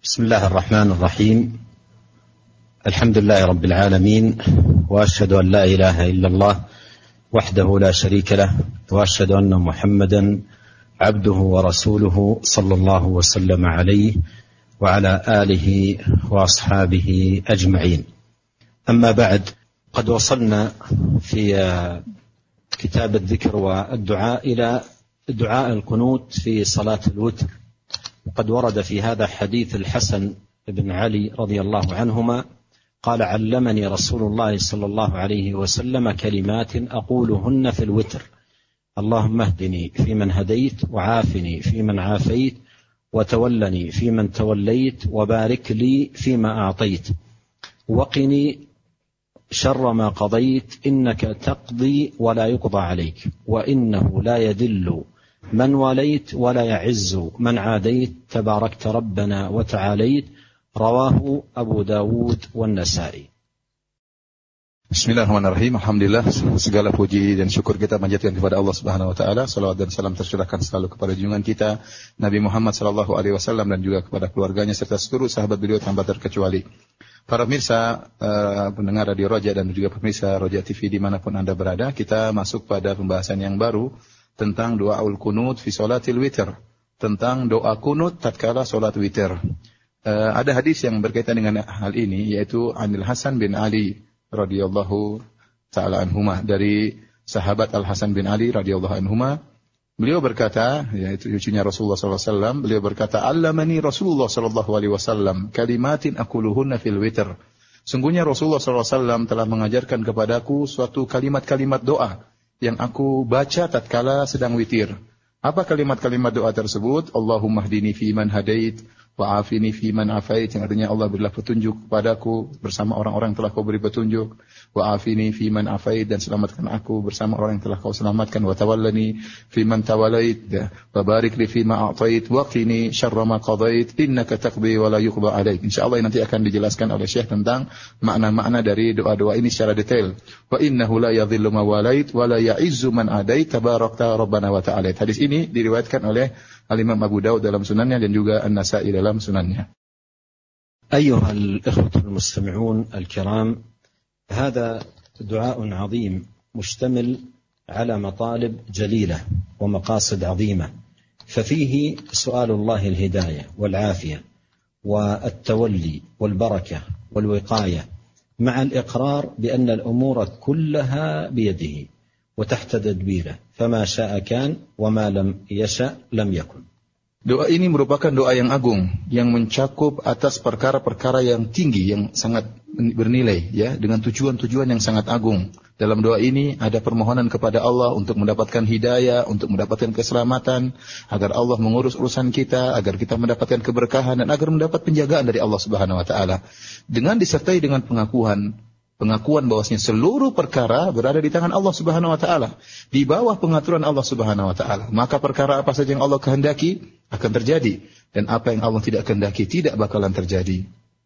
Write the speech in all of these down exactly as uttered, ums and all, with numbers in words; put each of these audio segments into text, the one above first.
بسم الله الرحمن الرحيم. الحمد لله رب العالمين، وأشهد أن لا إله إلا الله وحده لا شريك له، وأشهد أن محمدا عبده ورسوله صلى الله وسلم عليه وعلى آله وأصحابه أجمعين. أما بعد، قد وصلنا في كتاب الذكر والدعاء إلى دعاء القنوت في صلاة الوتر، وقد ورد في هذا حديث الحسن بن علي رضي الله عنهما قال: علمني رسول الله صلى الله عليه وسلم كلمات أقولهن في الوتر: اللهم اهدني فيمن هديت، وعافني فيمن عافيت، وتولني فيمن توليت، وبارك لي فيما أعطيت، وقني شر ما قضيت، إنك تقضي ولا يقضى عليك، وإنه لا يذل من وليت ولا يعز من عاديت، تباركت ربنا وتعاليت. رواه أبو داود والنسائي. Bismillahirrahmanirrahim. Alhamdulillah, segala puji dan syukur kita panjatkan kepada Allah Subhanahu wa taala. Salawat dan salam tercurahkan selalu kepada junjungan kita Nabi Muhammad sallallahu alaihi wasallam dan juga kepada keluarganya serta seluruh sahabat beliau tanpa terkecuali. Para pemirsa uh, pendengar Radio Roja dan juga pemirsa Roja T V dimanapun Anda berada, kita masuk pada pembahasan yang baru tentang doaul kunut fi salatil witr, tentang doa kunut tatkala salat witir. Uh, ada hadis yang berkaitan dengan hal ini, yaitu Anil Hasan bin Ali radhiyallahu taala anhuma, dari sahabat Al Hasan bin Ali radhiyallahu anhuma. Beliau berkata, yaitu cucunya Rasulullah sallallahu alaihi wasallam, beliau berkata, "Allamani Rasulullah sallallahu alaihi wasallam kalimatin aquluhunna fil witr." Sungguhnya Rasulullah sallallahu alaihi wasallam telah mengajarkan kepadaku suatu kalimat-kalimat doa yang aku baca tatkala sedang witir. Apa kalimat-kalimat doa tersebut? Allahumma hdini fi man hadait, wa afini fi man afait, yang artinya Allah berilah petunjuk kepadaku bersama orang-orang yang telah kau beri petunjuk, wa afini fi man afait, dan selamatkan aku bersama orang yang telah kau selamatkan, wa tawallani fi man tawallait, wa barik li fi ma a'tait, wa qini syarra ma qadait, innaka taqdi wa la yuqda alaik. Insyaallah nanti akan dijelaskan oleh Syekh tentang makna-makna dari doa-doa ini secara detail. Wa innahu la yadhillu ma walait wa la ya'izzu man adait, tabarakta rabbana wa ta'ala. Hadis ini diriwayatkan oleh Al-Imam Abu Daud dalam sunannya dan juga An-Nasa'i dalam sunannya. أيها الإخوة المستمعون الكرام، هذا دعاء عظيم مشتمل على مطالب جليلة ومقاصد عظيمة، ففيه سؤال الله الهداية والعافية والتولي والبركة والوقاية، مع الإقرار بأن الأمور كلها بيده وتحت تدبيره، فما شاء كان وما لم يشاء لم يكن. Doa ini merupakan doa yang agung yang mencakup atas perkara-perkara yang tinggi, yang sangat bernilai, ya, dengan tujuan-tujuan yang sangat agung. Dalam doa ini ada permohonan kepada Allah untuk mendapatkan hidayah, untuk mendapatkan keselamatan, agar Allah mengurus urusan kita, agar kita mendapatkan keberkahan dan agar mendapat penjagaan dari Allah Subhanahu wa taala. Dengan disertai dengan pengakuan Pengakuan bahwasanya seluruh perkara berada di tangan Allah Subhanahu wa taala, di bawah pengaturan Allah Subhanahu wa taala. Maka perkara apa saja yang Allah kehendaki akan terjadi, dan apa yang Allah tidak kehendaki tidak bakalan terjadi.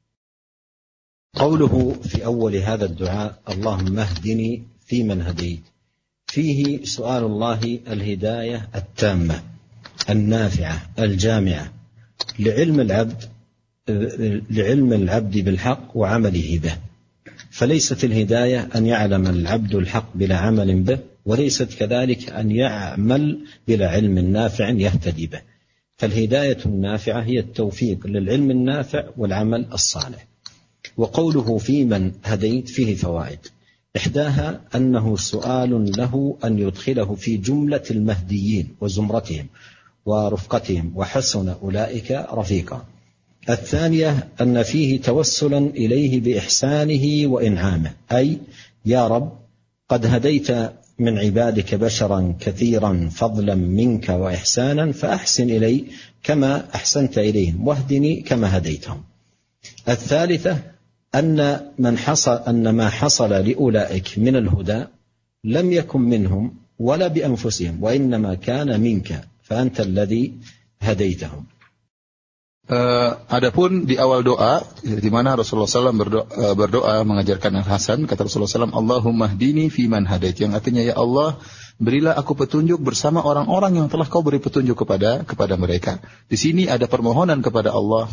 قوله في أول هذا الدعاء: اللهم اهدني فيمن هديت، فيه سؤال الله الهداية التامة النافعة الجامعة لعلم العبد لعلم العبد بالحق وعمله به. فليست الهداية أن يعلم العبد الحق بلا عمل به، وليست كذلك أن يعمل بلا علم نافع يهتدي به. فالهداية النافعة هي التوفيق للعلم النافع والعمل الصالح. وقوله في من هديت فيه فوائد، إحداها أنه سؤال له أن يدخله في جملة المهديين وزمرتهم ورفقتهم، وحسن أولئك رفيقا. الثانية أن فيه توسلا إليه بإحسانه وإنعامه، أي يا رب قد هديت من عبادك بشرا كثيرا فضلا منك وإحسانا، فأحسن إلي كما أحسنت إليهم، واهدني كما هديتهم. الثالثة أن من حصل أن ما حصل لأولئك من الهدى لم يكن منهم ولا بأنفسهم، وإنما كان منك، فأنت الذي هديتهم. Uh, adapun di awal doa, di mana Rasulullah shallallahu alaihi wasallam berdoa, berdoa mengajarkan Al-Hasan, kata Rasulullah shallallahu alaihi wasallam, Allahumma hdini fi man hadait, yang artinya, ya Allah, berilah aku petunjuk bersama orang-orang yang telah kau beri petunjuk kepada kepada mereka. Di sini ada permohonan kepada Allah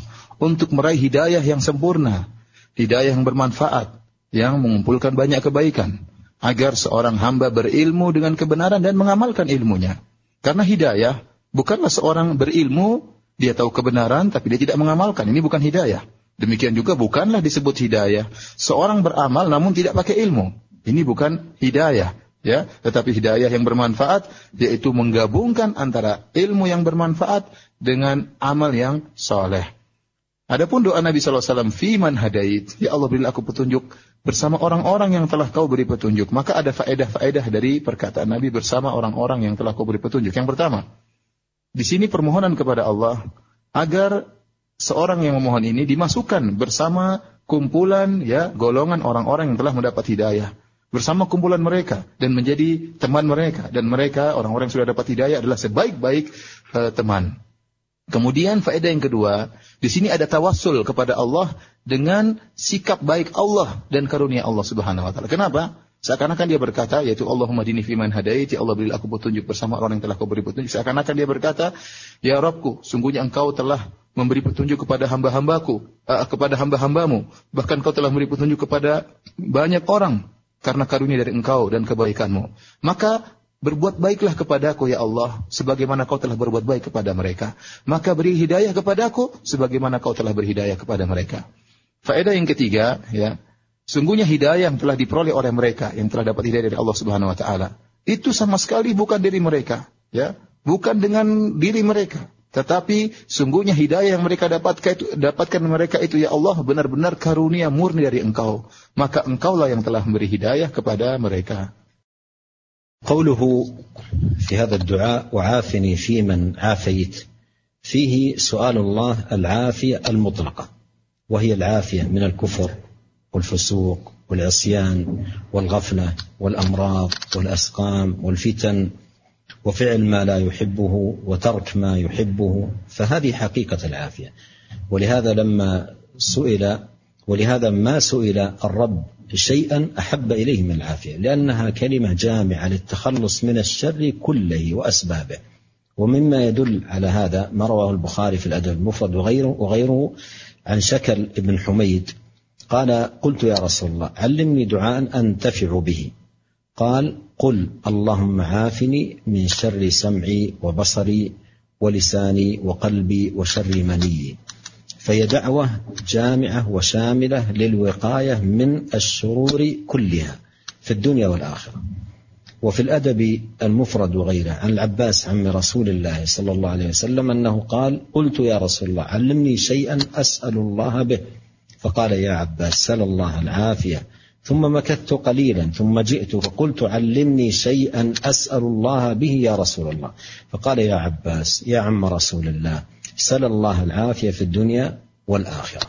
untuk meraih hidayah yang sempurna, hidayah yang bermanfaat, yang mengumpulkan banyak kebaikan, agar seorang hamba berilmu dengan kebenaran dan mengamalkan ilmunya. Karena hidayah bukanlah seorang berilmu, dia tahu kebenaran tapi dia tidak mengamalkan. Ini bukan hidayah. Demikian juga bukanlah disebut hidayah seorang beramal namun tidak pakai ilmu. Ini bukan hidayah. Ya, tetapi hidayah yang bermanfaat yaitu menggabungkan antara ilmu yang bermanfaat dengan amal yang soleh. Adapun doa Nabi sallallahu alaihi wasallam, "Fi man hadait," ya Allah berilah aku petunjuk bersama orang-orang yang telah Kau beri petunjuk. Maka ada faedah-faedah dari perkataan Nabi bersama orang-orang yang telah Kau beri petunjuk. Yang pertama, di sini permohonan kepada Allah agar seorang yang memohon ini dimasukkan bersama kumpulan ya golongan orang-orang yang telah mendapat hidayah. Bersama kumpulan mereka dan menjadi teman mereka, dan mereka orang-orang yang sudah dapat hidayah adalah sebaik-baik uh, teman. Kemudian faedah yang kedua, di sini ada tawassul kepada Allah dengan sikap baik Allah dan karunia Allah Subhanahu wa taala. Kenapa? Seakan-akan dia berkata, yaitu Allahumma dini fiman hadait, ya Allah berilah aku petunjuk bersama orang yang telah Kau beri petunjuk. Seakan-akan dia berkata, ya Rabbku, sungguhnya Engkau telah memberi petunjuk kepada hamba-hambaku, uh, kepada hamba-hambamu. Bahkan Kau telah memberi petunjuk kepada banyak orang karena karunia dari Engkau dan kebaikan-Mu. Maka berbuat baiklah kepadaku ya Allah, sebagaimana Kau telah berbuat baik kepada mereka. Maka beri hidayah kepadaku, sebagaimana Kau telah berhidayah kepada mereka. Faedah yang ketiga, ya, sungguhnya hidayah yang telah diperoleh oleh mereka, yang telah dapat hidayah dari Allah Subhanahu Wa Taala, itu sama sekali bukan dari mereka, ya, bukan dengan diri mereka. Tetapi sungguhnya hidayah yang mereka dapatkan itu, dapatkan mereka itu ya Allah benar-benar karunia murni dari Engkau. Maka Engkaulah yang telah memberi hidayah kepada mereka. قوله في هذا الدعاء وعافني في من عافيت فيه سؤال الله العافية المطلقة، وهي العافية من الكفر والفسوق والعصيان والغفلة والأمراض والأسقام والفتن وفعل ما لا يحبه وترك ما يحبه، فهذه حقيقة العافية. ولهذا لما سئل ولهذا ما سئل الرب شيئا أحب إليه من العافية، لأنها كلمة جامعة للتخلص من الشر كله وأسبابه. ومما يدل على هذا ما رواه البخاري في الأدب المفرد وغيره, وغيره عن شكل ابن حميد قال: قلت يا رسول الله علمني دعاء أنتفع به. قال: قل اللهم عافني من شر سمعي وبصري ولساني وقلبي وشر مني. فهي دعوة جامعة وشاملة للوقاية من الشرور كلها في الدنيا والآخرة. وفي الأدب المفرد وغيره عن العباس عم رسول الله صلى الله عليه وسلم أنه قال: قلت يا رسول الله علمني شيئا أسأل الله به. فقال: يا عباس سل الله العافية. ثم مكثت قليلا ثم جئت فقلت علمني شيئا أسأل الله به يا رسول الله. فقال: يا عباس يا عم رسول الله سل الله العافية في الدنيا والآخرة.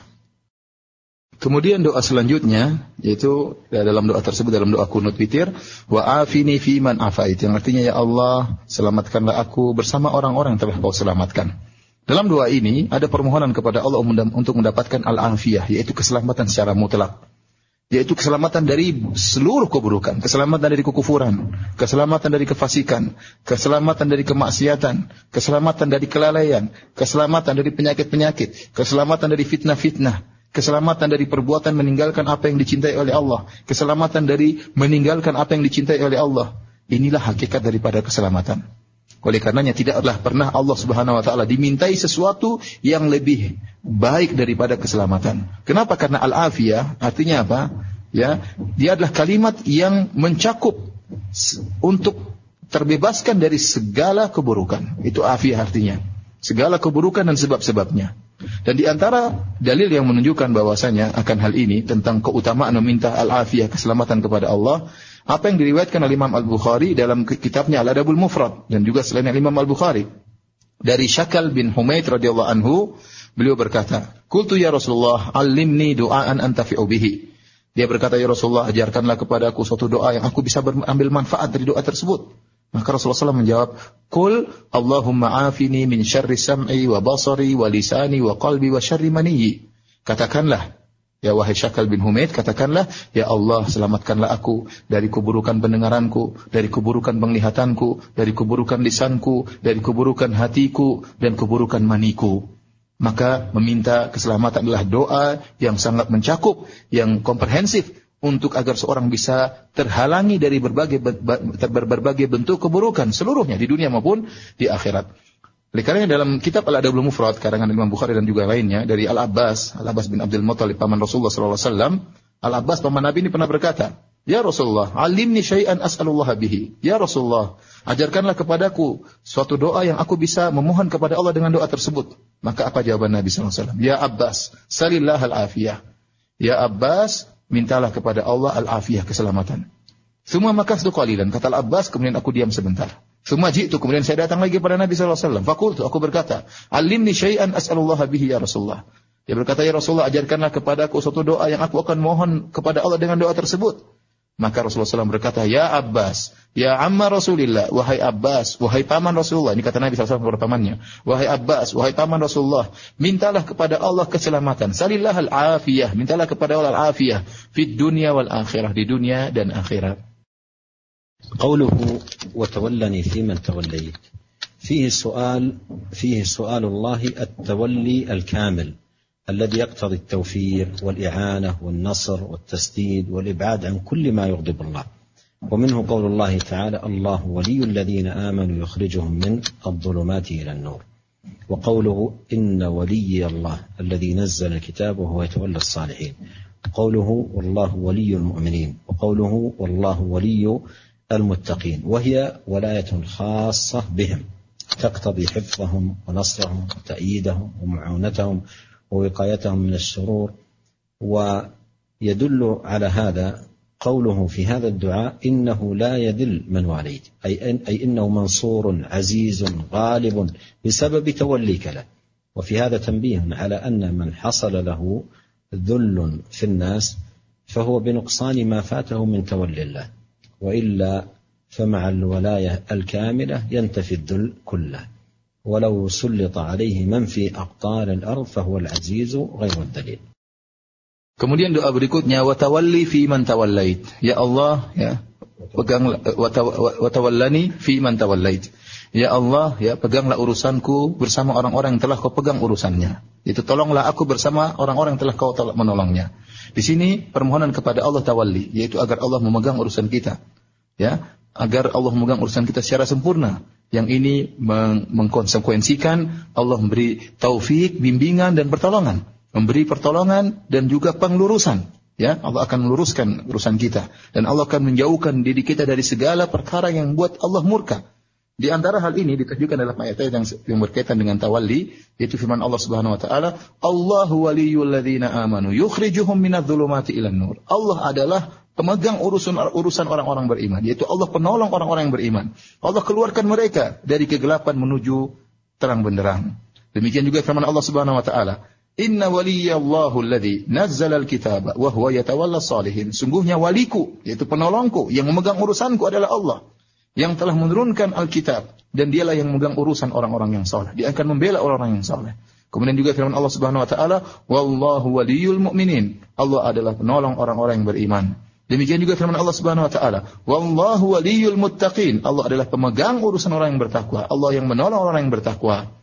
Kemudian doa selanjutnya, yaitu dalam doa tersebut, dalam doa kunut witir, wa afini fi man afait, yang artinya ya Allah selamatkanlah aku bersama orang-orang yang telah Kau selamatkan. Dalam doa ini ada permohonan kepada Allah untuk mendapatkan al-afiyah, yaitu keselamatan secara mutlak, yaitu keselamatan dari seluruh keburukan, keselamatan dari kekufuran, keselamatan dari kefasikan, keselamatan dari kemaksiatan, keselamatan dari kelalaian, keselamatan dari penyakit-penyakit, keselamatan dari fitnah-fitnah, keselamatan dari perbuatan meninggalkan apa yang dicintai oleh Allah, keselamatan dari meninggalkan apa yang dicintai oleh Allah. Inilah hakikat daripada keselamatan. Oleh karenanya tidaklah pernah Allah Subhanahu wa taala dimintai sesuatu yang lebih baik daripada keselamatan. Kenapa? Karena al-afiyah artinya apa? Ya, dia adalah kalimat yang mencakup untuk terbebaskan dari segala keburukan. Itu afiyah artinya. Segala keburukan dan sebab-sebabnya. Dan di antara dalil yang menunjukkan bahwasanya akan hal ini tentang keutamaan meminta al-afiyah, keselamatan kepada Allah, apa yang diriwayatkan oleh Imam Al-Bukhari dalam kitabnya Al-Adabul Mufrad, dan juga selain Imam Al-Bukhari dari Syakal bin Humaid radhiyallahu anhu, beliau berkata, "Qultu ya Rasulullah, 'allimni du'aan antafi'u bihi." Dia berkata, "Ya Rasulullah, ajarkanlah kepadaku suatu doa yang aku bisa mengambil manfaat dari doa tersebut." Maka Rasulullah shallallahu alaihi wasallam menjawab, "Qul Allahumma afini min syarri sam'i wa basari wa lisani wa qalbi wa syarri maniyyi." Katakanlah, ya wahai Syakal bin Humaid, katakanlah, ya Allah selamatkanlah aku dari keburukan pendengaranku, dari keburukan penglihatanku, dari keburukan lisanku, dari keburukan hatiku, dan keburukan maniku. Maka meminta keselamatan adalah doa yang sangat mencakup, yang komprehensif untuk agar seorang bisa terhalangi dari berbagai berbagai bentuk keburukan seluruhnya di dunia maupun di akhirat. Oleh karena dalam kitab Al-Adabul Mufrad karangan Imam Bukhari dan juga lainnya dari Al-Abbas, Al-Abbas bin Abdul Muttalib paman Rasulullah sallallahu alaihi wasallam, Al-Abbas paman Nabi ini pernah berkata, "Ya Rasulullah, alimni syai'an as'alullah bihi." Ya Rasulullah, ajarkanlah kepadaku suatu doa yang aku bisa memohon kepada Allah dengan doa tersebut. Maka apa jawaban Nabi sallallahu alaihi wasallam? Ya Abbas, salillah al-afiyah. Ya Abbas, mintalah kepada Allah al-afiyah, keselamatan. Semua maka itu qalilan, kata Al-Abbas, kemudian aku diam sebentar. Semua jitu, kemudian saya datang lagi kepada Nabi sallallahu alaihi wasallam. Faqultu, aku berkata, alimni syai'an as'alullah bihi ya Rasulullah. Dia berkata, ya Rasulullah, ajarkanlah kepadaku suatu doa yang aku akan mohon kepada Allah dengan doa tersebut. Maka Rasulullah sallallahu alaihi wasallam berkata, ya Abbas, ya amma Rasulillah, wahai Abbas, wahai paman Rasulullah. Ini kata Nabi sallallahu alaihi wasallam kepada pamannya. Wahai Abbas, wahai paman Rasulullah, mintalah kepada Allah keselamatan. Salillah al-afiyah, mintalah kepada Allah al-afiyah fid dunya wal akhirah, di dunia dan akhirat. قوله وتولني فيمن توليت فيه سؤال فيه سؤال الله التولي الكامل الذي يقتضي التوفيق والإعانة والنصر والتسديد والإبعاد عن كل ما يغضب الله. ومنه قول الله تعالى الله ولي الذين آمنوا يخرجهم من الظلمات إلى النور. وقوله إن ولي الله الذي نزل الكتاب وهو يتولى الصالحين. وقوله والله ولي المؤمنين. وقوله والله ولي المتقين، وهي ولاية خاصة بهم تقتضي حفظهم ونصرهم وتأييدهم ومعاونتهم ووقايتهم من الشرور. ويدل على هذا قوله في هذا الدعاء إنه لا يذل من واليت، أي, أي إنه منصور عزيز غالب بسبب توليك له. وفي هذا تنبيه على أن من حصل له ذل في الناس فهو بنقصان ما فاته من تولي الله، وإلا فمع الولاية الكاملة ينتفي الذل كله، ولو سلط عليه من في أقطار الأرض فهو العزيز غير الذليل. Kemudian doa berikutnya, watawalli fi man tawallait. Ya Allah, ya, pegang watawallani fi man tawallait. Ya Allah, ya, peganglah urusanku bersama orang-orang yang telah kau pegang urusannya. Itu tolonglah aku bersama orang-orang yang telah kau menolongnya. Di sini permohonan kepada Allah tawalli, yaitu agar Allah memegang urusan kita. Ya, agar Allah memegang urusan kita secara sempurna. Yang ini meng- mengkonsekuensikan Allah memberi taufik, bimbingan dan pertolongan, memberi pertolongan dan juga pengelurusan. Ya, Allah akan meluruskan urusan kita dan Allah akan menjauhkan diri kita dari segala perkara yang buat Allah murka. Di antara hal ini ditunjukkan dalam ayat-ayat yang, yang berkaitan dengan tawalli, yaitu firman Allah Subhanahu wa taala, Allahu waliyul ladzina amanu yukhrijuhum minadh-dhulumati ilan nur. Allah adalah pemegang urusan urusan orang-orang beriman, yaitu Allah penolong orang-orang yang beriman. Allah keluarkan mereka dari kegelapan menuju terang benderang. Demikian juga firman Allah Subhanahu wa taala, Inna waliyallahu alladzi nazzala al-kitaba wa huwa yatawalla salihin. Sungguhnya waliku, yaitu penolongku yang memegang urusanku adalah Allah, yang telah menurunkan Alkitab, dan dialah yang memegang urusan orang-orang yang saleh. Dia akan membela orang-orang yang saleh. Kemudian juga firman Allah Subhanahu wa taala, wallahu waliyul mu'minin. Allah adalah penolong orang-orang yang beriman. Demikian juga firman Allah Subhanahu wa taala, wallahu waliyul muttaqin. Allah adalah pemegang urusan orang yang bertakwa. Allah yang menolong orang yang bertakwa.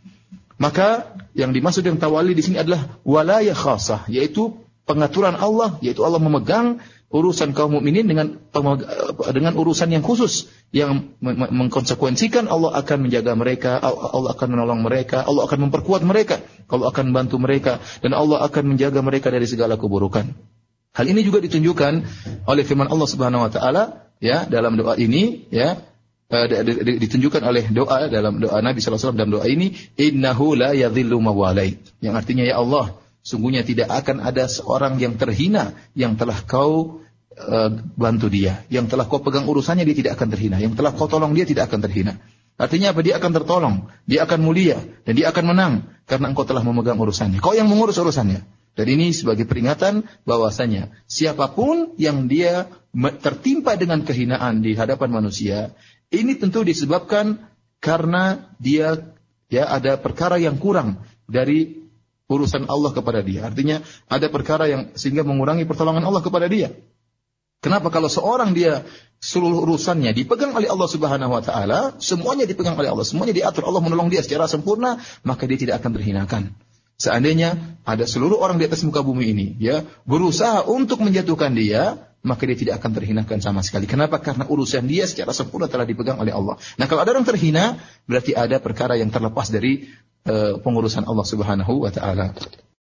Maka yang dimaksud dengan tawalli di sini adalah walayah khasah, yaitu pengaturan Allah, yaitu Allah memegang urusan kaum mukminin dengan dengan urusan yang khusus yang mengkonsekuensikan Allah akan menjaga mereka, Allah akan menolong mereka, Allah akan memperkuat mereka, Allah akan membantu mereka, dan Allah akan menjaga mereka dari segala keburukan. Hal ini juga ditunjukkan oleh firman Allah Subhanahu wa taala, ya, dalam doa ini, ya, ditunjukkan oleh doa dalam doa Nabi sallallahu alaihi wasallam dalam doa ini, innahu la yadhillu mawalait, yang artinya ya Allah, sungguhnya tidak akan ada seorang yang terhina yang telah kau uh, bantu dia, yang telah kau pegang urusannya dia tidak akan terhina, yang telah kau tolong dia tidak akan terhina. Artinya apa? Dia akan tertolong, dia akan mulia, dan dia akan menang karena engkau telah memegang urusannya. Kau yang mengurus urusannya. Dan ini sebagai peringatan bahwasanya siapapun yang dia tertimpa dengan kehinaan di hadapan manusia, ini tentu disebabkan karena dia ya ada perkara yang kurang dari urusan Allah kepada dia. Artinya ada perkara yang sehingga mengurangi pertolongan Allah kepada dia. Kenapa? Kalau seorang dia seluruh urusannya dipegang oleh Allah Subhanahu wa taala, semuanya dipegang oleh Allah, semuanya diatur, Allah menolong dia secara sempurna, maka dia tidak akan terhinakan. Seandainya ada seluruh orang di atas muka bumi ini, ya, berusaha untuk menjatuhkan dia, maka dia tidak akan terhinakan sama sekali. Kenapa? Karena urusan dia secara sempurna telah dipegang oleh Allah. Nah, kalau ada orang terhina, berarti ada perkara yang terlepas dari uh, pengurusan Allah Subhanahu wa taala.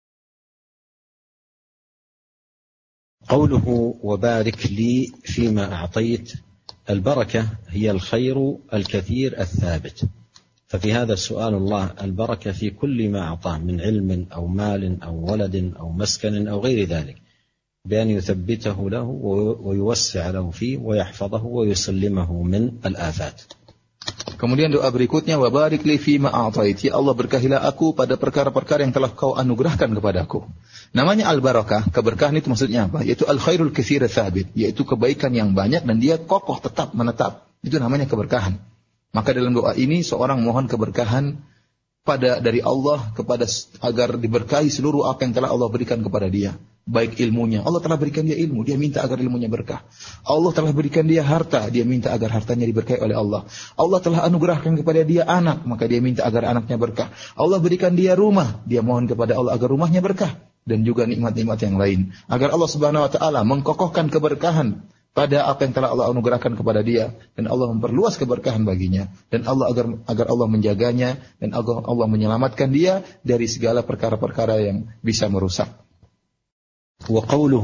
قوله وبارك لي فيما أعطيت، البركة هي الخير الكثير الثابت، ففي هذا السؤال الله البركة في كل ما أعطاه من علم أو مال أو ولد أو مسكن أو غير ذلك، بأن يثبته له ويوسع له فيه ويحفظه ويسلمه من الآفات. Kemudian doa berikutnya, wa barik li fima a'tait, ya Allah berkahilah aku pada perkara-perkara yang telah Kau anugerahkan kepadaku. Namanya al-barakah, keberkahan itu maksudnya apa? Yaitu al-khairul katsir tsabit, yaitu kebaikan yang banyak dan dia kokoh tetap menetap. Itu namanya keberkahan. Maka dalam doa ini seorang mohon keberkahan pada dari Allah kepada agar diberkahi seluruh apa yang telah Allah berikan kepada dia. Baik ilmunya, Allah telah berikan dia ilmu, dia minta agar ilmunya berkah. Allah telah berikan dia harta, dia minta agar hartanya diberkahi oleh Allah. Allah telah anugerahkan kepada dia anak, maka dia minta agar anaknya berkah. Allah berikan dia rumah, dia mohon kepada Allah agar rumahnya berkah. Dan juga nikmat-nikmat yang lain. Agar Allah Subhanahu wa taala mengkokohkan keberkahan pada apa yang telah Allah anugerahkan kepada dia, dan Allah memperluas keberkahan baginya, dan Allah agar agar Allah menjaganya, dan agar Allah menyelamatkan dia dari segala perkara-perkara yang bisa merusak. وقوله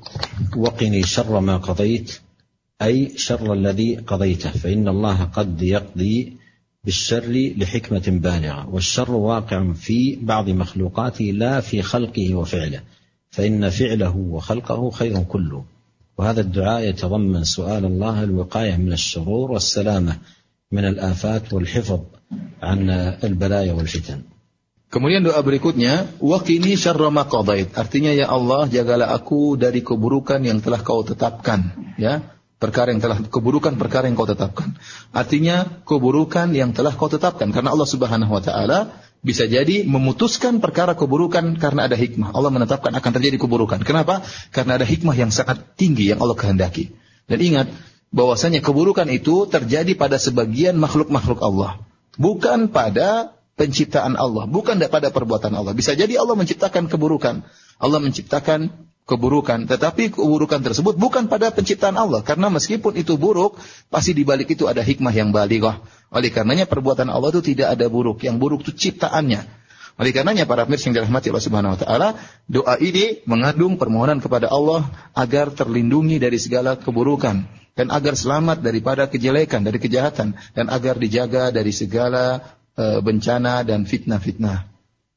وقني شر ما قضيت أي شر الذي قضيته، فإن الله قد يقضي بالشر لحكمة بالغة، والشر واقع في بعض مخلوقاته لا في خلقه وفعله، فإن فعله وخلقه خير كله. وهذا الدعاء يتضمن سؤال الله الوقاية من الشرور والسلامة من الآفات والحفظ عن البلايا والفتن. Kemudian doa berikutnya, waqini syarra ma qadait, artinya ya Allah jagalah aku dari keburukan yang telah Kau tetapkan, ya. Perkara yang telah keburukan perkara yang Kau tetapkan. Artinya keburukan yang telah Kau tetapkan, karena Allah Subhanahu wa taala bisa jadi memutuskan perkara keburukan karena ada hikmah. Allah menetapkan akan terjadi keburukan. Kenapa? Karena ada hikmah yang sangat tinggi yang Allah kehendaki. Dan ingat bahwasanya keburukan itu terjadi pada sebagian makhluk-makhluk Allah, bukan pada penciptaan Allah, bukan pada perbuatan Allah. Bisa jadi Allah menciptakan keburukan. Allah menciptakan keburukan, tetapi keburukan tersebut bukan pada penciptaan Allah, karena meskipun itu buruk, pasti di balik itu ada hikmah yang balighah. Oleh karenanya perbuatan Allah itu tidak ada buruk, yang buruk itu ciptaannya. Oleh karenanya para pemirsa yang dirahmati Allah Subhanahu wa taala, doa ini mengandung permohonan kepada Allah agar terlindungi dari segala keburukan dan agar selamat daripada kejelekan, dari kejahatan, dan agar dijaga dari segala uh, bencana dan fitnah-fitnah.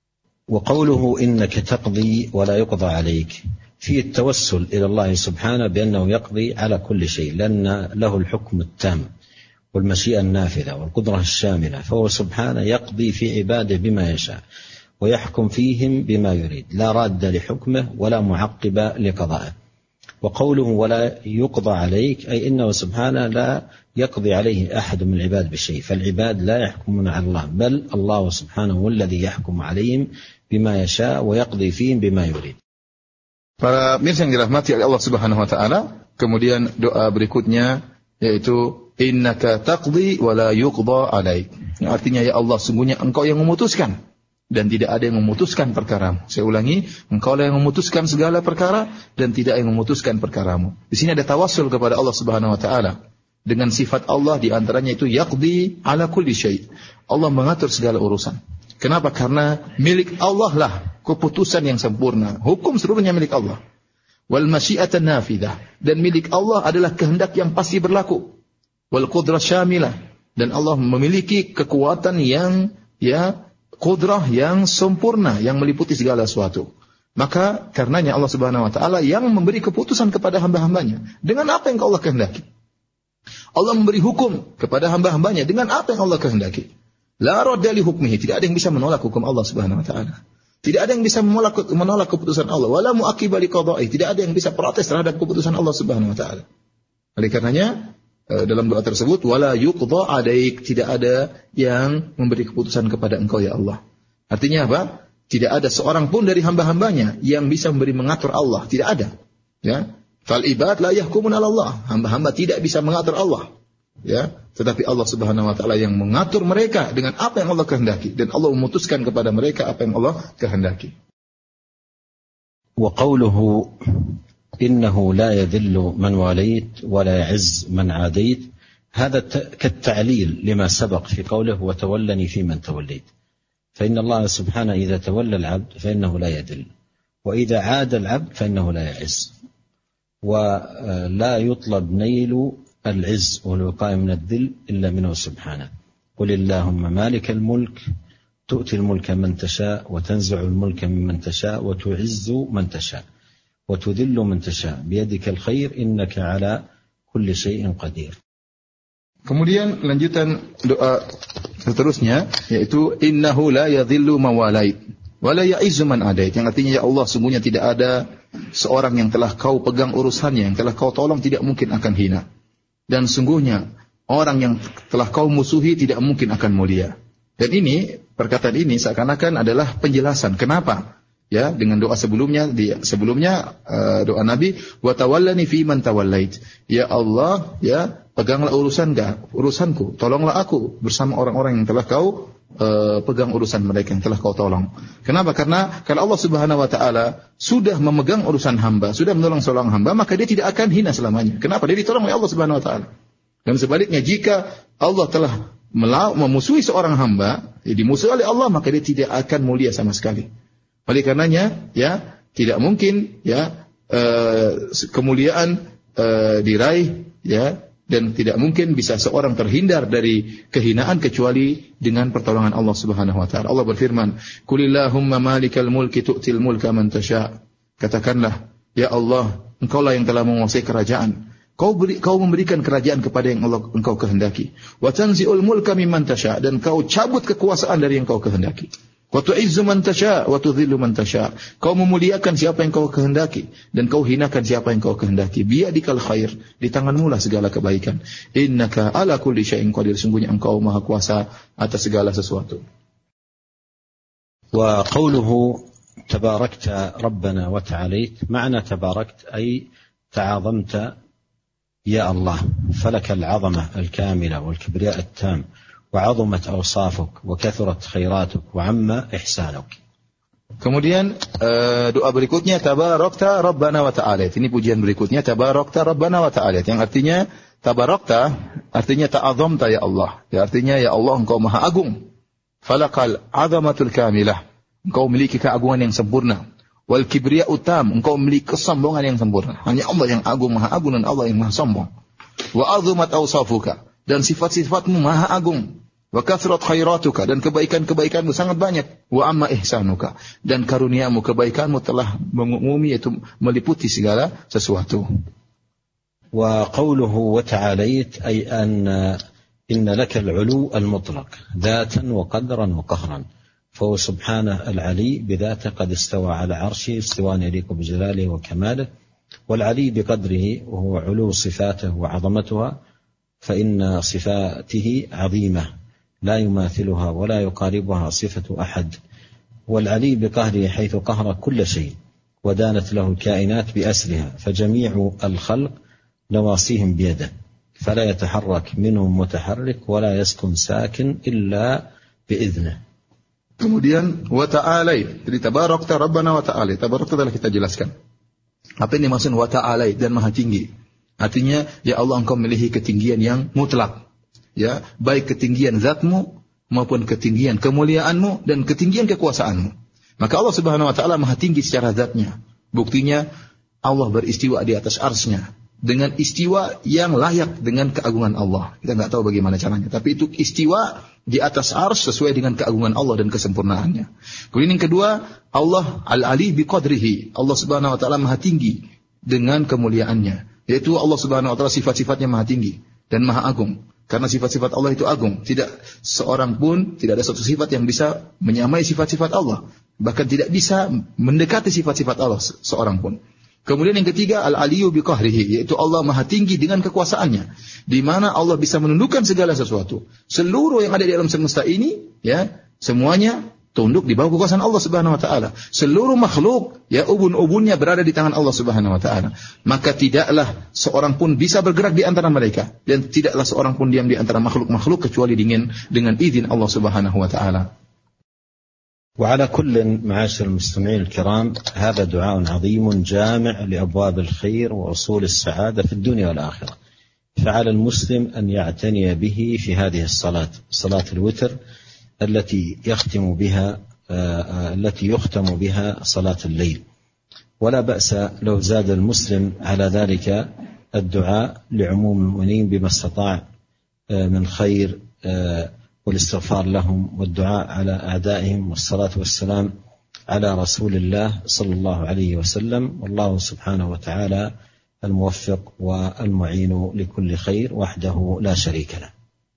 وقوله إنك تقضي ولا يقضى عليك، في التوسل إلى الله سبحانه بأنه يقضي على كل شيء، لأن له الحكم التام والمشيئة النافذة والقدرة الشاملة، فهو سبحانه يقضي في عباده بما يشاء ويحكم فيهم بما يريد، لا راد لحكمه ولا معقب لقضائه. وقوله ولا يقضى عليك أي إنه سبحانه لا يقضي عليه أحد من العباد بشيء، فالعباد لا يحكمون على الله، بل الله سبحانه هو الذي يحكم عليهم بما يشاء ويقضي فيهم بما يريد. Para pemirsa yang dirahmati oleh Allah Subhanahu wa taala, kemudian doa berikutnya yaitu innaka taqdi wa la yuqda alaik. Artinya ya Allah, sungguhnya Engkau yang memutuskan dan tidak ada yang memutuskan perkaramu. Saya ulangi, Engkau lah yang memutuskan segala perkara dan tidak yang memutuskan perkaramu. Di sini ada tawassul kepada Allah Subhanahu wa taala dengan sifat Allah, di antaranya itu yaqdi ala kulli syai'. Allah mengatur segala urusan. Kenapa? Karena milik Allah lah keputusan yang sempurna. Hukum seluruhnya milik Allah. Wal masyiatan nafidah, dan milik Allah adalah kehendak yang pasti berlaku. Wal qudrah syamilah, dan Allah memiliki kekuatan yang ya qudrah yang sempurna yang meliputi segala sesuatu. Maka karenanya Allah Subhanahu wa taala yang memberi keputusan kepada hamba-hambanya dengan apa yang Allah kehendaki. Allah memberi hukum kepada hamba-hambanya dengan apa yang Allah kehendaki. La radda li hukmihi, tidak ada yang bisa menolak hukum Allah Subhanahu wa taala. Tidak ada yang bisa menolak menolak keputusan Allah. Wala mu'aqqiba li qada'i, tidak ada yang bisa protes terhadap keputusan Allah Subhanahu wa taala. Oleh karenanya dalam doa tersebut wala yuqda 'alaik, tidak ada yang memberi keputusan kepada engkau ya Allah. Artinya apa? Tidak ada seorang pun dari hamba-hambanya yang bisa memberi mengatur Allah, tidak ada. Ya. Fal ibad la yahkumun 'ala Allah. Hamba-hamba tidak bisa mengatur Allah. ya, tetapi Allah Subhanahu wa taala yang mengatur mereka dengan apa yang Allah kehendaki, dan Allah memutuskan kepada mereka apa yang Allah kehendaki. Wa qawluhu innahu la yadhillu man walayt wa la ya'izz man 'adayt, هذا كالتعليل لما سبق في قوله وتولني في من توليت، فإن الله سبحانه إذا تولى العبد فإنه لا يدل، وإذا عاد العبد فإنه لا يعز، ولا يطلب نيل العز والوقاية من الذل إلا منه سبحانه. قل اللهم مالك الملك تؤتي الملك من تشاء وتنزع الملك ممن تشاء وتعز من تشاء وتذل من تشاء بيدك الخير إنك على كل شيء قدير. Kemudian lanjutan doa seterusnya, yaitu innahu la yadhillu man walait wa la ya'izzu man adait, yang artinya ya Allah, sungguhnya tidak ada seorang yang telah kau pegang urusannya, yang telah kau tolong tidak mungkin akan hina, dan sungguhnya orang yang telah kau musuhi tidak mungkin akan mulia. Dan ini, perkataan ini seakan-akan adalah penjelasan kenapa, ya, dengan doa sebelumnya, di sebelumnya uh, doa Nabi, wa tawallani fi man tawallait, ya Allah, ya, peganglah urusan urusanku, tolonglah aku bersama orang-orang yang telah kau uh, pegang urusan mereka, yang telah kau tolong. Kenapa? Karena kalau Allah Subhanahu wa taala sudah memegang urusan hamba, sudah menolong seorang hamba, maka dia tidak akan hina selamanya. Kenapa? Dia ditolong oleh Allah Subhanahu wa taala. Dan sebaliknya, jika Allah telah memusuhi seorang hamba, ya, dimusuhi oleh Allah, maka dia tidak akan mulia sama sekali. Oleh karenanya, ya, tidak mungkin, ya, uh, kemuliaan uh, diraih, ya, dan tidak mungkin bisa seorang terhindar dari kehinaan kecuali dengan pertolongan Allah Subhanahu wa taala. Allah berfirman, "Qulillahumma malikal mulki tu'til mulka man tasya." Katakanlah, ya Allah, Engkaulah yang telah menguasai kerajaan. Kau beri, kau memberikan kerajaan kepada yang Allah Engkau kehendaki. Wa tanzi'ul mulka mimman tasya, dan kau cabut kekuasaan dari yang Kau kehendaki. Wa tu'izzu man tasya wa tudhillu man tasya. Kau memuliakan siapa yang Kau kehendaki dan Kau hinakan siapa yang Kau kehendaki. Biyadikal khair, di tanganmu lah segala kebaikan. Innaka ala kulli syai'in qadir, sungguhnya Engkau Maha Kuasa atas segala sesuatu. Wa qawluhu tabarakta rabbana wa ta'alait, ma'na tabarakta ay ta'azamta ya Allah, falakal 'azamah al-kamila wal kibriya at-tam. وعظمت أوصافك وكثرت خيراتك وعم إحسانك. Kemudian uh, doa berikutnya, tabarakta rabbana wa ta'ala. Ini pujian berikutnya, tabarakta rabbana wa ta'ala, yang artinya tabarakta artinya ta'azamta ya Allah, ya, artinya ya Allah Engkau Maha Agung. Falakal 'azamatul kamilah, Engkau memiliki keagungan yang sempurna. Wal kibriya utam, Engkau memiliki kesombongan yang sempurna. Hanya Allah yang agung, Maha Agung, dan Allah yang Maha Sombong. Wa azumat awsafuka, dan sifat-sifatmu maha agung. Wa kathrat khairatuka, dan kebaikan-kebaikanmu sangat banyak. Wa amma ihsanuka, dan karuniamu, kebaikanmu telah mengumumi, yaitu meliputi segala sesuatu. Wa qawluhu wa ta'alait ay an inna laka al-'ulu al-mutlaq dhatan wa qadran wa qahran. فهو سبحانه العلي بذاته قد استوى على عرشه استواء يليق بجلاله وكماله، والعلي بقدره وهو علو صفاته وعظمتها، فإن صفاته عظيمة لا يماثلها ولا يقاربها صفة أحد، والعلي بقهره حيث قهر كل شيء ودانت له الكائنات بأسرها، فجميع الخلق نواصيهم بيده فلا يتحرك منهم متحرك ولا يسكن ساكن إلا بإذنه. Kemudian wa ta'alai, jadi tabarakta rabbana wa ta'alai. Tabarakta telah kita jelaskan. Apa yang dimaksud wa ta'alai, dan maha tinggi? Artinya, ya Allah Engkau memiliki ketinggian yang mutlak. Ya, baik ketinggian zatmu maupun ketinggian kemuliaanmu dan ketinggian kekuasaanmu. Maka Allah Subhanahu wa taala maha tinggi secara zatnya. Buktinya Allah beristiwa di atas arsy-Nya dengan istiwa yang layak dengan keagungan Allah. Kita enggak tahu bagaimana caranya, tapi itu istiwa di atas arsy sesuai dengan keagungan Allah dan kesempurnaannya. Kemudian yang kedua, Allah al-ali biqadrihi. Allah Subhanahu wa taala maha tinggi dengan kemuliaannya. Yaitu Allah Subhanahu wa taala sifat-sifatnya maha tinggi dan maha agung. Karena sifat-sifat Allah itu agung. Tidak seorang pun, tidak ada satu sifat yang bisa menyamai sifat-sifat Allah. Bahkan tidak bisa mendekati sifat-sifat Allah seorang pun. Kemudian yang ketiga, al-aliyu biqahrihi, yaitu Allah maha tinggi dengan kekuasaannya, di mana Allah bisa menundukkan segala sesuatu. Seluruh yang ada di alam semesta ini, ya, semuanya tunduk di bawah kekuasaan Allah Subhanahu wa taala. Seluruh makhluk ya ubun-ubunnya berada di tangan Allah Subhanahu wa taala. Maka tidaklah seorang pun bisa bergerak di antara mereka dan tidaklah seorang pun diam di antara makhluk-makhluk kecuali dengan dengan izin Allah Subhanahu wa taala. وعلى كل معاشر المستمعين الكرام هذا دعاء عظيم جامع لأبواب الخير وأصول السعادة في الدنيا والآخرة. فعلى المسلم أن يعتني به في هذه الصلاة صلاة الوتر التي يختم بها التي يختم بها صلاة الليل. ولا بأس لو زاد المسلم على ذلك الدعاء لعموم المؤمنين بما استطاع من خير والاستغفار لهم والدعاء على أعدائهم والصلاة والسلام على رسول الله صلى الله عليه وسلم. والله سبحانه وتعالى الموفق والمعين لكل خير وحده لا شريك له.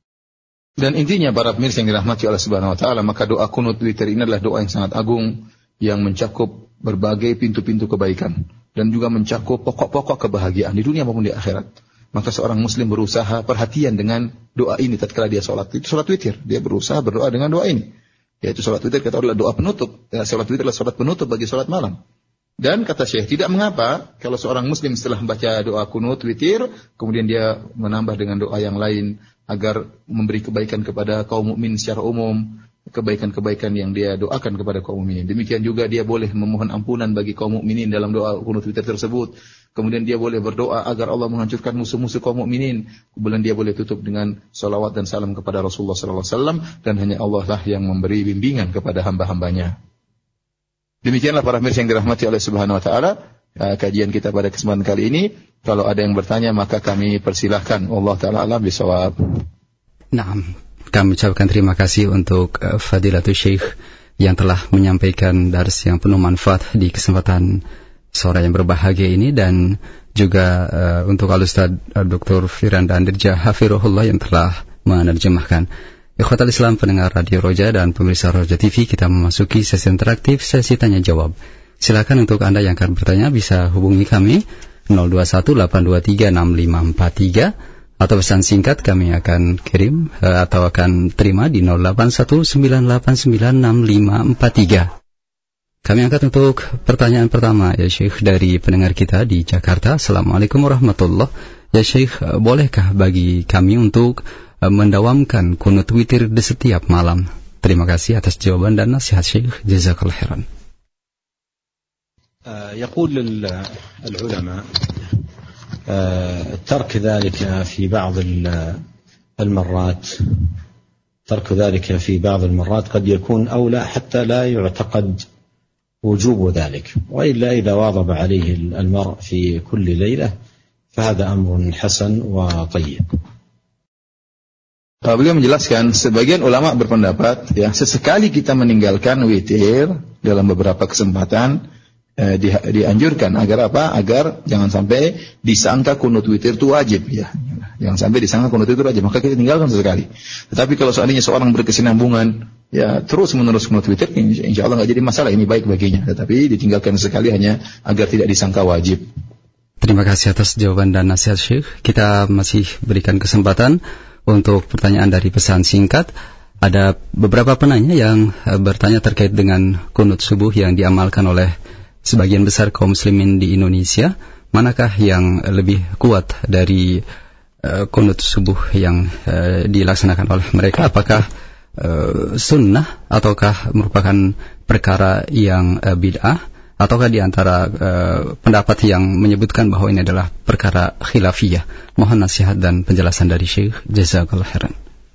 Dan intinya para pemirsa yang dirahmati Allah Subhanahu wa taala, maka doa kunut witir ini adalah doa yang sangat agung yang mencakup berbagai pintu-pintu kebaikan dan juga mencakup pokok-pokok kebahagiaan di dunia maupun di akhirat. Maka seorang muslim berusaha perhatian dengan doa ini tatkala dia salat. Itu salat witir, dia berusaha berdoa dengan doa ini. Yaitu salat witir kata adalah doa penutup. Ya, salat witir adalah salat penutup bagi salat malam. Dan kata Syekh, tidak mengapa kalau seorang muslim setelah membaca doa kunut witir, kemudian dia menambah dengan doa yang lain agar memberi kebaikan kepada kaum mukmin secara umum, kebaikan-kebaikan yang dia doakan kepada kaum mukminin. Demikian juga dia boleh memohon ampunan bagi kaum mukminin dalam doa kunut witir tersebut. Kemudian dia boleh berdoa agar Allah menghancurkan musuh-musuh kaum mukminin. Kemudian dia boleh tutup dengan salawat dan salam kepada Rasulullah sallallahu alaihi wasallam, dan hanya Allah lah yang memberi bimbingan kepada hamba-hambanya. Demikianlah para pemirsa yang dirahmati oleh Subhanahu wa taala, kajian kita pada kesempatan kali ini. Kalau ada yang bertanya maka kami persilahkan. Allah taala alam bisawab. Naam, kami ucapkan terima kasih untuk uh, Fadilatul Syekh yang telah menyampaikan dars yang penuh manfaat di kesempatan sore yang berbahagia ini, dan juga uh, untuk Al-Ustaz uh, Doktor Firanda Andirja Hafirullah yang telah menerjemahkan. Ikhwatal Islam, pendengar Radio Roja dan pemirsa Roja T V, kita memasuki sesi interaktif, sesi tanya jawab. Silakan untuk Anda yang akan bertanya bisa hubungi kami nol dua satu delapan dua tiga enam lima empat tiga atau pesan singkat kami akan kirim uh, atau akan terima di nol delapan satu sembilan delapan sembilan enam lima empat tiga. Kami angkat untuk pertanyaan pertama ya Syekh dari pendengar kita di Jakarta. Assalamualaikum warahmatullahi wabarakatuh. Ya Syekh, bolehkah bagi kami untuk uh, mendawamkan kunut witir di setiap malam? Terima kasih atas jawaban dan nasihat Syekh. Jazakallahu khairan. يقول العلماء ترك ذلك في بعض المرات ترك ذلك في بعض المرات قد يكون أولى حتى لا يعتقد وجوب ذلك، وإلا إذا واظب عليه المرء في كل ليلة فهذا أمر حسن وطيب. Beliau menjelaskan, sebagian ulama berpendapat ya sesekali kita meninggalkan witir dalam beberapa kesempatan eh, di, dianjurkan agar apa? Agar jangan sampai disangka kunut witir itu wajib ya. Jangan sampai disangka kunut witir itu wajib, maka kita tinggalkan sesekali. Tetapi kalau seandainya seorang berkesinambungan ya terus menerus kunut witir, insya Allah nggak jadi masalah, ini baik baginya. Tetapi ditinggalkan sekali hanya agar tidak disangka wajib. Terima kasih atas jawaban dan nasihat Syekh. Kita masih berikan kesempatan untuk pertanyaan dari pesan singkat. Ada beberapa penanya yang bertanya terkait dengan kunut subuh yang diamalkan oleh sebagian besar kaum muslimin di Indonesia. Manakah yang lebih kuat dari uh, kunut subuh yang uh, dilaksanakan oleh mereka? Apakah uh, sunnah ataukah merupakan perkara yang uh, bid'ah? Ataukah di antara uh, pendapat yang menyebutkan bahwa ini adalah perkara khilafiyah? Mohon nasihat dan penjelasan dari Syekh. Jazakallahu khairan.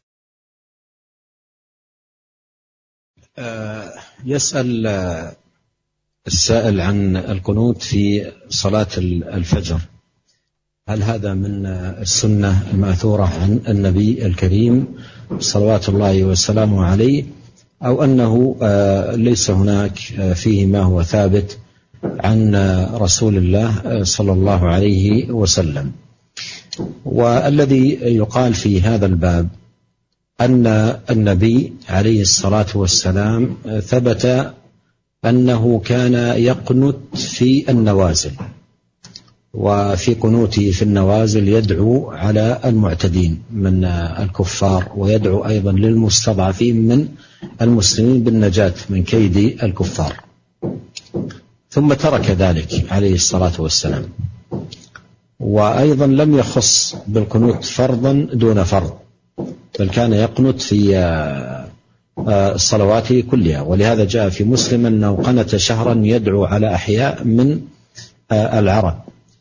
يسأل السائل عن القنوت في صلاة الفجر، هل هذا من السنة المأثورة عن النبي الكريم صلوات الله وسلامه عليه، أو أنه ليس هناك فيه ما هو ثابت عن رسول الله صلى الله عليه وسلم؟ والذي يقال في هذا الباب أن النبي عليه الصلاة والسلام ثبت أنه كان يقنت في النوازل، وفي قنوته في النوازل يدعو على المعتدين من الكفار، ويدعو أيضا للمستضعفين من المسلمين بالنجاة من كيد الكفار. ثم ترك ذلك عليه الصلاة والسلام. وأيضا لم يخص بالقنوت فرضا دون فرض، بل كان يقنت في الصلوات كلها. ولهذا جاء في مسلم أنه قنت شهرا يدعو على أحياء من العرب.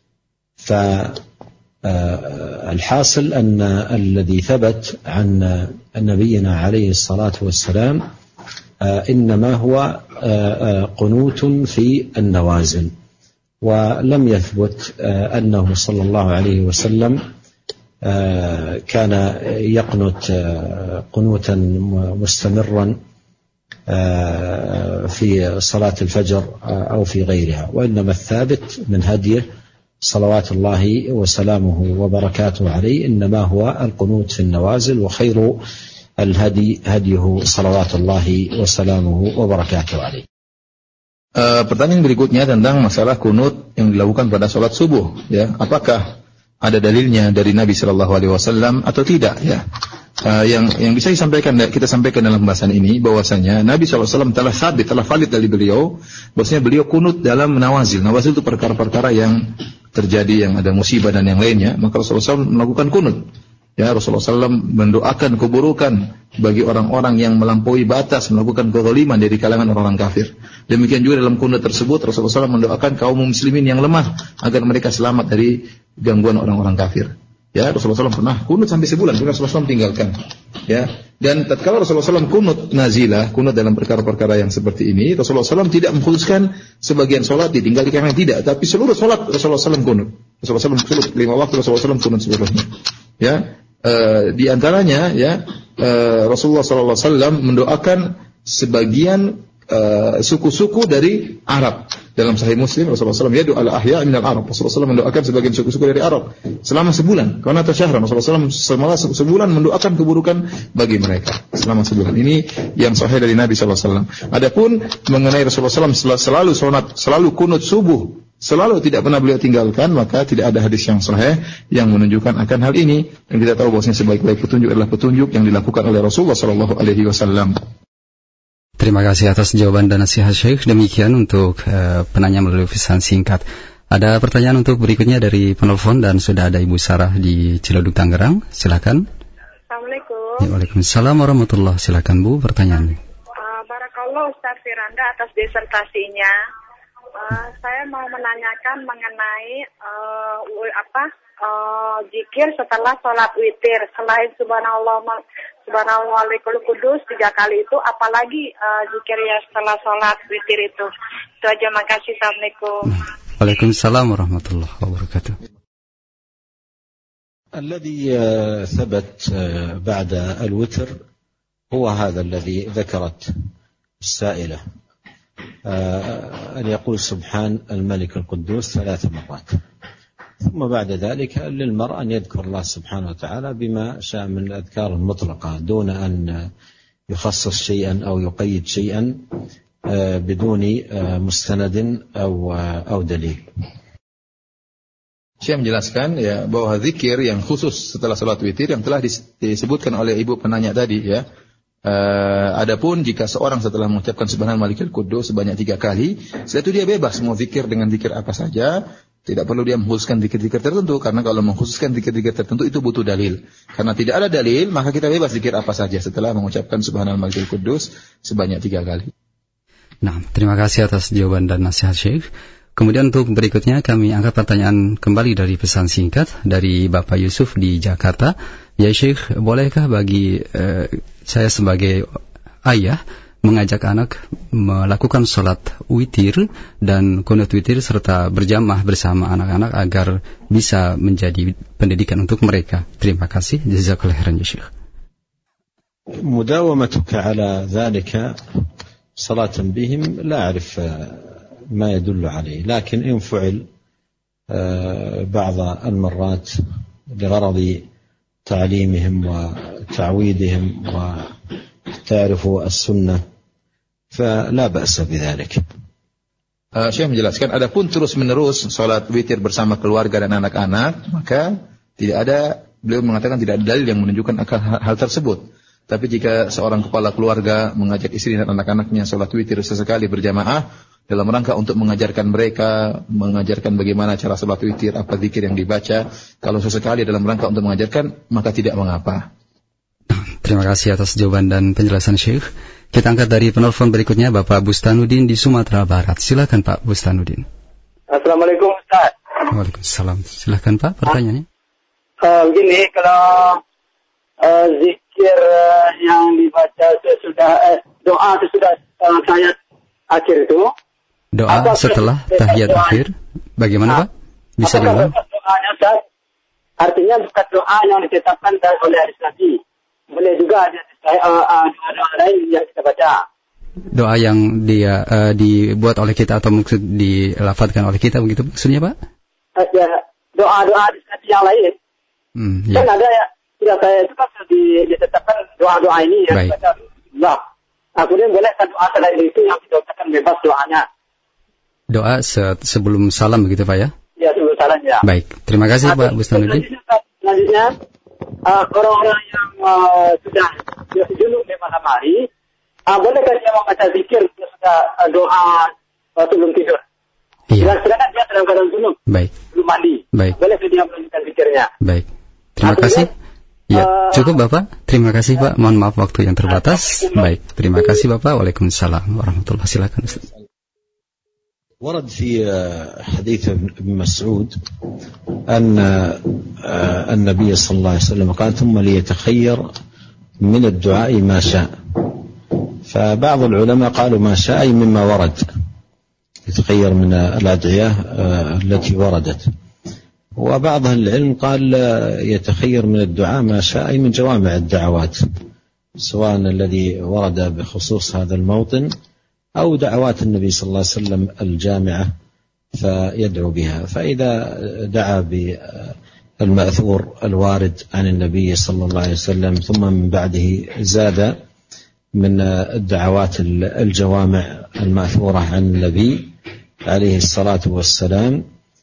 فالحاصل أن الذي ثبت عن نبينا عليه الصلاة والسلام إنما هو قنوت في النوازل، ولم يثبت أنه صلى الله عليه وسلم كان يقنت قنوتا مستمرا في صلاة الفجر أو في غيرها، وإنما الثابت من هديه صلوات الله وسلامه وبركاته عليه إنما هو القنوت في النوازل، وخير الهدي هديه صلوات الله وسلامه وبركاته عليه. Uh, pertanyaan berikutnya tentang masalah kunut yang dilakukan pada sholat subuh, ya, apakah ada dalilnya dari Nabi Shallallahu Alaihi Wasallam atau tidak, ya? Uh, yang yang bisa disampaikan kita sampaikan dalam pembahasan ini bahwasanya Nabi Shallallahu Alaihi Wasallam telah sabit, telah valid dari beliau, bahwasanya beliau kunut dalam nawazil. Nawazil itu perkara-perkara yang terjadi, yang ada musibah dan yang lainnya, maka Rasulullah shallallahu alaihi wasallam melakukan kunut. Ya, Rasulullah shallallahu alaihi wasallam mendoakan keburukan bagi orang-orang yang melampaui batas, melakukan kezaliman dari kalangan orang-orang kafir. Demikian juga dalam kunut tersebut Rasulullah shallallahu alaihi wasallam mendoakan kaum muslimin yang lemah agar mereka selamat dari gangguan orang-orang kafir. Ya, Rasulullah shallallahu alaihi wasallam pernah kunut sampai sebulan, kemudian Rasulullah shallallahu alaihi wasallam tinggalkan. Ya, dan tatkala Rasulullah shallallahu alaihi wasallam kunut nazilah, kunut dalam perkara-perkara yang seperti ini, Rasulullah shallallahu alaihi wasallam tidak mengkhususkan sebagian solat ditinggalkan yang tidak, tapi seluruh solat Rasulullah shallallahu alaihi wasallam kunut. Rasulullah shallallahu alaihi wasallam lima waktu Rasulullah shallallahu alaihi wasallam kunut seluruhnya. Ya, Uh, di antaranya ya uh, Rasulullah shallallahu alaihi wasallam mendoakan sebagian uh, suku-suku dari Arab. Dalam Sahih Muslim Rasulullah shallallahu alaihi wasallam yadu ala ahya min al-Arab. Rasulullah shallallahu alaihi wasallam mendoakan sebagian suku-suku dari Arab selama sebulan. Karena tasyahran Rasulullah shallallahu alaihi wasallam selama sebulan mendoakan keburukan bagi mereka selama sebulan. Ini yang sahih dari Nabi shallallahu alaihi wasallam. Adapun mengenai Rasulullah shallallahu alaihi wasallam selalu salat, selalu kunut subuh, selalu tidak pernah beliau tinggalkan, maka tidak ada hadis yang sahih yang menunjukkan akan hal ini. Dan kita tahu bahwasanya sebaik-baik petunjuk adalah petunjuk yang dilakukan oleh Rasulullah sallallahu alaihi wasallam. Terima kasih atas jawaban dan nasihat Syekh. Demikian untuk uh, penanya melalui pesan singkat. Ada pertanyaan untuk berikutnya dari penelpon dan sudah ada Ibu Sarah di Ciledug, Tangerang. Silakan. Assalamualaikum. Ya, waalaikumsalam warahmatullahi. Silakan Bu, pertanyaannya. Uh, Barakallah Ustaz Firanda atas disertasinya. Uh, saya mau menanyakan mengenai uh, apa uh, zikir setelah sholat witir selain subhanallah subhanallah walikul kudus tiga kali itu, apalagi uh, zikir ya setelah sholat witir itu. Itu aja, makasih. Assalamualaikum. Waalaikumsalam warahmatullahi wabarakatuh. الذي ثبت بعد الوتر هو هذا الذي ذكرت السائلة، أن يقول سبحان الملك القدوس ثلاث مرات، ثم بعد ذلك للمرء أن يذكر الله سبحانه وتعالى بما شاء من الأذكار المطلقة دون أن يخصص شيئا أو يقيد شيئا بدون مستند أو أو دليل. Saya menjelaskan ya bahwa zikir yang khusus setelah salat witir yang telah disebutkan oleh ibu penanya tadi ya. Uh, adapun jika seorang setelah mengucapkan subhanal malikil kudus sebanyak tiga kali, setelah itu dia bebas mau zikir dengan zikir apa saja, tidak perlu dia mengkhususkan zikir-zikir tertentu, karena kalau mengkhususkan zikir-zikir tertentu itu butuh dalil. Karena tidak ada dalil, maka kita bebas zikir apa saja setelah mengucapkan subhanal malikil kudus sebanyak tiga kali. Nah, terima kasih atas jawaban dan nasihat Syekh. Kemudian untuk berikutnya kami angkat pertanyaan kembali dari pesan singkat dari Bapak Yusuf di Jakarta. Ya Syekh, bolehkah bagi eh, saya sebagai ayah mengajak anak melakukan sholat witir dan kunut witir serta berjamaah bersama anak-anak agar bisa menjadi pendidikan untuk mereka? Terima kasih. Jazakallahu khairan ya Syekh. مداومتك على ذلك صلاة بهم لا أعرف ما يدل عليه، لكن إن فعل بعض المرات لغرض تعليمهم وتعويدهم وتعرفوا السنة فلا بأس بذلك. uh, Syekh menjelaskan, adapun terus-menerus salat witir bersama keluarga dan anak-anak, maka tidak ada, beliau mengatakan tidak ada dalil yang menunjukkan akan hal, hal tersebut. Tapi jika seorang kepala keluarga mengajak istri dan anak-anaknya salat witir sesekali berjamaah dalam rangka untuk mengajarkan mereka, mengajarkan bagaimana cara salat witir, apa zikir yang dibaca, kalau sesekali dalam rangka untuk mengajarkan, maka tidak mengapa. Terima kasih atas jawaban dan penjelasan Syekh. Kita angkat dari penelpon berikutnya, Bapak Bustanuddin di Sumatera Barat. Silakan Pak Bustanuddin. Assalamualaikum Ustaz. Waalaikumsalam. Silakan Pak, pertanyaannya. Uh, begini, kalau uh, zikir uh, yang dibaca sesudah uh, doa sesudah uh, tahiyat akhir itu, doa setelah tahiyat akhir, bagaimana nah, Pak? Bisa diulang? Doanya Ustaz, artinya bukan doa yang ditetapkan oleh hadis Nabi. Boleh juga ada uh, uh, doa-doa lain yang kita baca. Doa yang dia uh, dibuat oleh kita atau maksud dilafadzkan oleh kita, begitu maksudnya Pak? Ada doa-doa hadis Nabi yang lain. Hmm, ya. Kan ada ya, tidak saya itu kan ditetapkan doa-doa ini yang baca Allah. Nah, kemudian boleh kan doa selain itu yang kita ucapkan bebas doanya. Doa se- sebelum salam begitu Pak ya? Ya, sebelum salam ya. Baik, terima kasih nah, Pak Bustanuddin. Selanjutnya, uh, orang-orang yang uh, sudah junub di malam hari, uh, bolehkah dia membaca zikir sudah uh, doa uh, sebelum tidur? Iya. Sedangkan dia dalam keadaan junub. Baik. Belum mandi. Baik. Bolehkah dia melanjutkan zikirnya? Baik. Terima Artinya, kasih. Ya, uh, cukup Bapak. Terima kasih Pak. Mohon maaf waktu yang terbatas. Baik. Terima kasih Bapak. Waalaikumsalam warahmatullahi wabarakatuh. Silakan Ustaz. ورد في حديث ابن مسعود أن النبي صلى الله عليه وسلم قال ثم ليتخير من الدعاء ما شاء. فبعض العلماء قالوا ما شاء أي مما ورد، يتخير من الأدعية التي وردت. وبعض العلم قال يتخير من الدعاء ما شاء أي من جوامع الدعوات، سواء الذي ورد بخصوص هذا الموطن أو دعوات النبي صلى الله عليه وسلم الجامعة فيدعو بها. فإذا دعا بالمأثور الوارد عن النبي صلى الله عليه وسلم ثم من بعده زاد من الدعوات الجوامع المأثورة عن النبي عليه الصلاة والسلام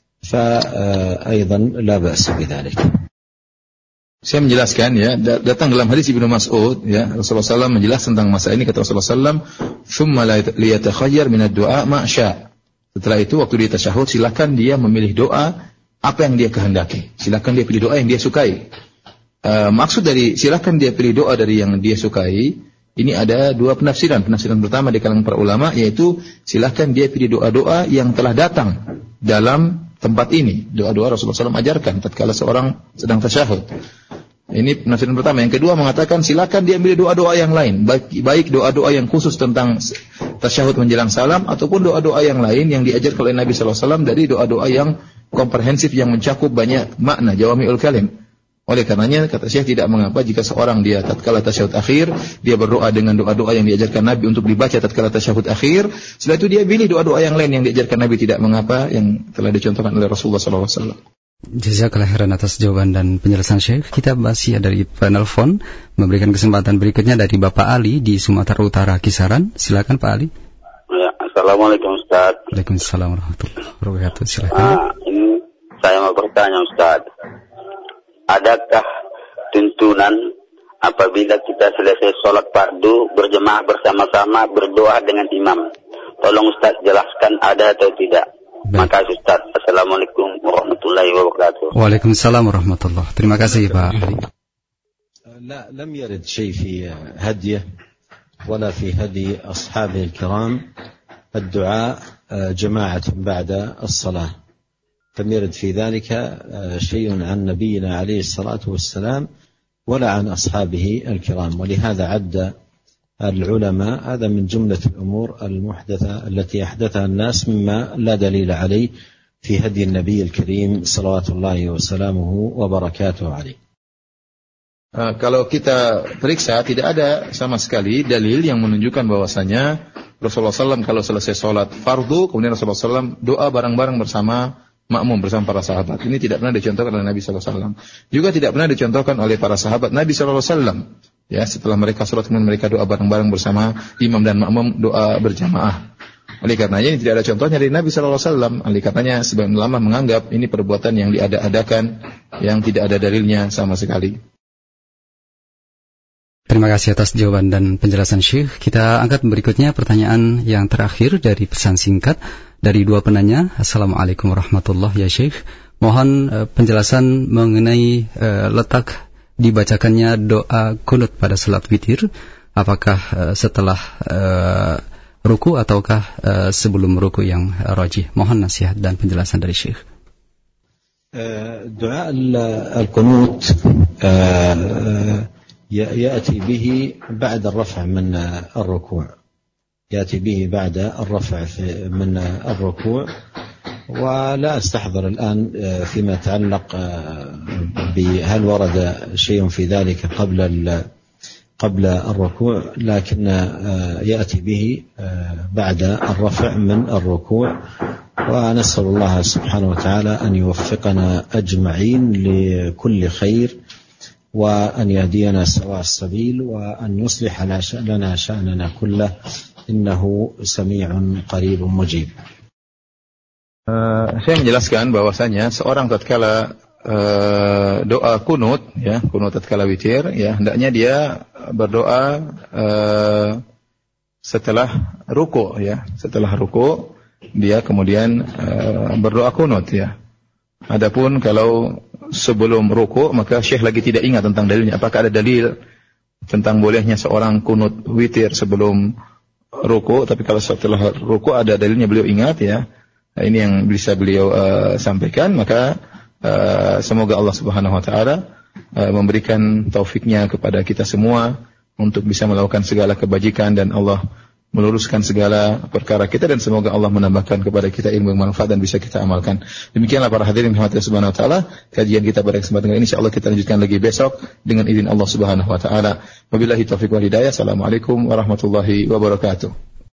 فأيضا لا بأس بذلك. Saya menjelaskan ya, datang dalam hadis Ibnu Mas'ud ya, Rasulullah sallallahu alaihi wasallam menjelaskan tentang masalah ini, kata Rasulullah sallallahu alaihi wasallam, "Tsumma liyatakhayyar min ad-du'a ma syaa." Setelah itu waktu dia tasyahud silakan dia memilih doa apa yang dia kehendaki. Silakan dia pilih doa yang dia sukai. Uh, maksud dari silakan dia pilih doa dari yang dia sukai, ini ada dua penafsiran. Penafsiran pertama di kalangan para ulama yaitu silakan dia pilih doa-doa yang telah datang dalam tempat ini. Doa-doa Rasulullah sallallahu alaihi wasallam ajarkan tatkala seorang sedang tasyahud. Ini penafsiran pertama. Yang kedua mengatakan silakan dia ambil doa-doa yang lain, baik, baik doa-doa yang khusus tentang tasyahud menjelang salam ataupun doa-doa yang lain yang diajarkan oleh Nabi sallallahu alaihi wasallam dari doa-doa yang komprehensif yang mencakup banyak makna, jawami'ul kalim. Oleh karenanya kata Syekh tidak mengapa jika seorang dia tatkala tasyahud akhir dia berdoa dengan doa-doa yang diajarkan Nabi untuk dibaca tatkala tasyahud akhir, setelah itu dia pilih doa-doa yang lain yang diajarkan Nabi, tidak mengapa, yang telah dicontohkan oleh Rasulullah sallallahu alaihi wasallam. Jazakallah khairan atas jawaban dan penjelasan Syekh. Kita masih ada di penelpon, memberikan kesempatan berikutnya dari Bapak Ali di Sumatera Utara Kisaran. Silakan Pak Ali. Ya, Assalamualaikum Ustaz. Waalaikumsalam warahmatullahi wabarakatuh. Silakan. Nah, ini saya mau bertanya Ustaz. Adakah tuntunan apabila kita selesai sholat fardu berjemaah bersama-sama berdoa dengan imam? Tolong Ustaz jelaskan ada atau tidak. Makasih Ustaz. Assalamualaikum warahmatullahi wabarakatuh. Waalaikumsalam warahmatullahi. Terima kasih Pak Ali. لا لم يرد شيء في هديه ولا في هدي أصحابه الكرام الدعاء جماعة بعد الصلاة. لم يرد في ذلك شيء عن نبينا عليه الصلاة والسلام ولا عن أصحابه الكرام، ولهذا عد العلماء هذا من جملة الأمور المحدثة التي أحدثها الناس مما لا دليل عليه في هدي النبي الكريم صلوات الله وسلامه وبركاته عليه. Uh, kalau kita periksa tidak ada sama sekali dalil yang menunjukkan bahwasanya Rasulullah sallallahu alaihi wasallam kalau selesai sholat fardu kemudian Rasulullah sallallahu alaihi wasallam doa bareng-bareng bersama makmum bersama para sahabat. Ini tidak pernah dicontohkan oleh Nabi sallallahu alaihi wasallam. Juga tidak pernah dicontohkan oleh para sahabat Nabi sallallahu alaihi wasallam. Ya, setelah mereka sholat kemudian mereka doa bareng-bareng bersama imam dan makmum doa berjamaah. Oleh karenanya ini tidak ada contohnya dari Nabi sallallahu alaihi wasallam. Oleh karenanya sebagian ulama menganggap ini perbuatan yang diada-adakan, yang tidak ada dalilnya sama sekali. Terima kasih atas jawaban dan penjelasan Syekh. Kita angkat berikutnya pertanyaan yang terakhir dari pesan singkat dari dua penanya. Assalamualaikum warahmatullahi wabarakatuh ya Syekh. Mohon uh, penjelasan mengenai uh, letak dibacakannya doa kunut pada salat witir. Apakah uh, setelah uh, ruku ataukah uh, sebelum ruku yang uh, rajih? Mohon nasihat dan penjelasan dari Syekh. Uh, doa al-kunut uh, يأتي به بعد الرفع من الركوع يأتي به بعد الرفع من الركوع ولا أستحضر الآن فيما يتعلق بهل ورد شيء في ذلك قبل قبل الركوع لكن يأتي به بعد الرفع من الركوع ونسأل الله سبحانه وتعالى أن يوفقنا أجمعين لكل خير وأن يهدينا سواء السبيل وأن يصلح لنا شأننا كله إنه سميع قريب مجيب. Uh, saya menjelaskan bahwasanya seorang tatkala uh, doa kunut, ya kunut tatkala witir, ya hendaknya dia berdoa uh, setelah ruku, ya setelah ruku dia kemudian uh, berdoa kunut, ya. Adapun kalau sebelum ruku, maka Syekh lagi tidak ingat tentang dalilnya. Apakah ada dalil tentang bolehnya seorang kunut witir sebelum ruku? Tapi kalau setelah ruku ada dalilnya, beliau ingat, ya. Nah, ini yang bisa beliau uh, sampaikan. Maka uh, semoga Allah Subhanahu Wa Taala uh, memberikan taufiknya kepada kita semua untuk bisa melakukan segala kebajikan dan Allah meluruskan segala perkara kita, dan semoga Allah menambahkan kepada kita ilmu yang manfaat dan bisa kita amalkan. Demikianlah para hadirin rahmat Allah Subhanahu wa taala, kajian kita pada kesempatan ini insyaallah kita lanjutkan lagi besok dengan izin Allah Subhanahu wa taala. Wabillahi taufiq wal hidayah. Assalamualaikum warahmatullahi wabarakatuh.